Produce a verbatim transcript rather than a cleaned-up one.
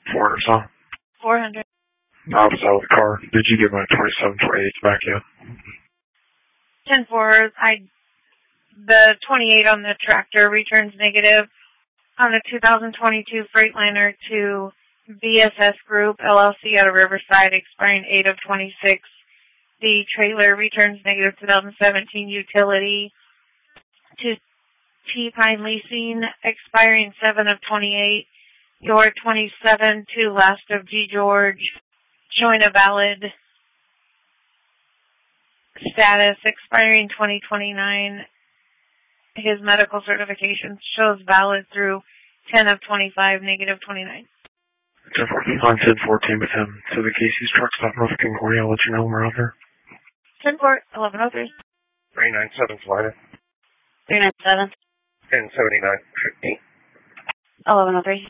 four hundred, huh? four hundred. No, I was out of the car. Did you get my twenty-seven twenty-eight back yet? ten four, I, the twenty-eight on the tractor returns negative. On the two thousand twenty-two Freightliner to V S S Group, L L C out of Riverside, expiring eight of twenty-six. The trailer returns negative two thousand seventeen Utility to T-Pine Leasing, expiring seven of twenty-eight. Your twenty-seven to Last of G. George, showing a valid status, expiring twenty twenty-nine. His medical certification shows valid through ten of twenty-five, negative twenty-nine. ten fourteen, on ten fourteen with him. So the Casey's truck stop North Concordia, I'll let you know when we're out there. ten four, eleven oh three. three nine seven Florida. three nine seven. ten seventy-nine. eleven oh three.